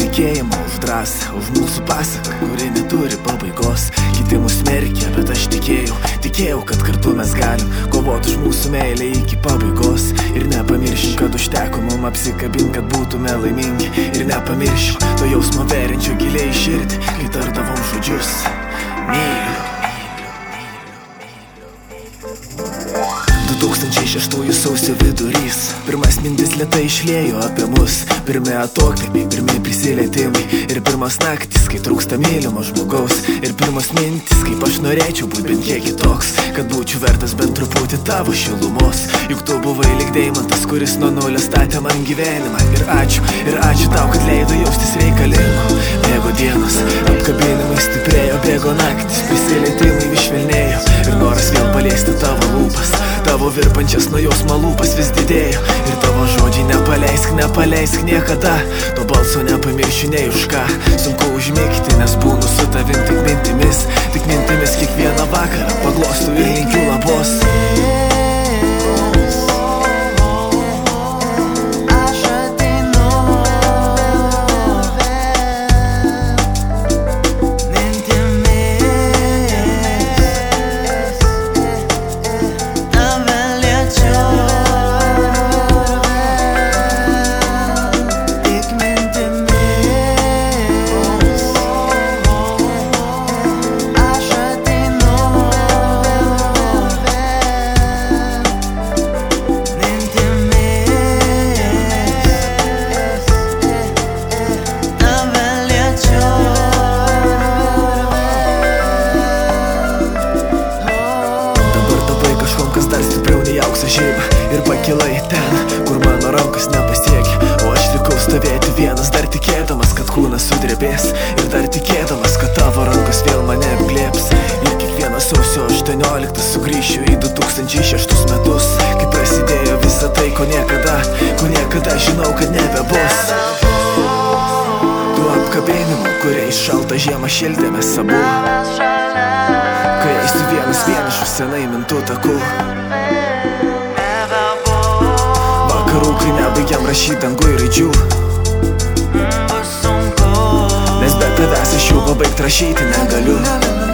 tikėjimą, už drąsą, už mūsų pasaką, kuri neturi pabaigos. Kiti mus smerkė, bet aš tikėjau, kad kartu mes galim kovoti už mūsų meilę iki pabaigos. Ir nepamiršim, kad užteko mum apsikabint, kad būtume laimingi. Ir nepamiršim to jausmo verinčio giliai į širdį, kai tardavom žodžius myliu. 2006 sausio vidurys, pirmas mintis lėtai išliejo apie mus. Pirmi atokvėpiai, pirmi prisilietimai ir pirmas naktis, kai trūksta mylimo žmogaus. Ir pirmas mintis, kaip aš norėčiau būt bent kiek kitoks, kad būčiau vertas bent truputį tavo šilumos. Juk tu buvai lyg deimantas, kuris nuo nulio statė man gyvenimą. Ir ačiū tau, kad leidai jaustis reikalingu. Bėgo dienos, apkabinimai stiprėjo, bėgo naktis, prisilietimai vis švelnėjo. Ir noras vėl paliesti tavo lūpas, tavo virpančias nuo jausmo lūpas vis didėjo. Ir tavo žodžiai nepaleisk niekada, to balso nepamiršiu nei už ką. Sunku užmigti, nes būnu su tavim tik mintimis kiekvieną vakarą paglostu ir linkiu labos. Ir pakilai ten, kur mano rankos nepasiekia, o aš likau stovėti vienas, dar tikėdamas, kad kūnas sudrebės. Ir dar tikėdamas, kad tavo rankos vėl mane apglėbs. Ir kiekvieną sausio 18 sugrįšiu į 2006 metus, kai prasidėjo visa tai, ko niekada žinau, kad nebebus. Tų apkabinimų, kuriais šaltą žiemą šildėmės abu, kai eisiu vienas vienišų senai mintų takų. Vakarų, kai nebaigiam rašyti dangui raidžių, nes be tavęs aš jau pabaigt rašyti negaliu.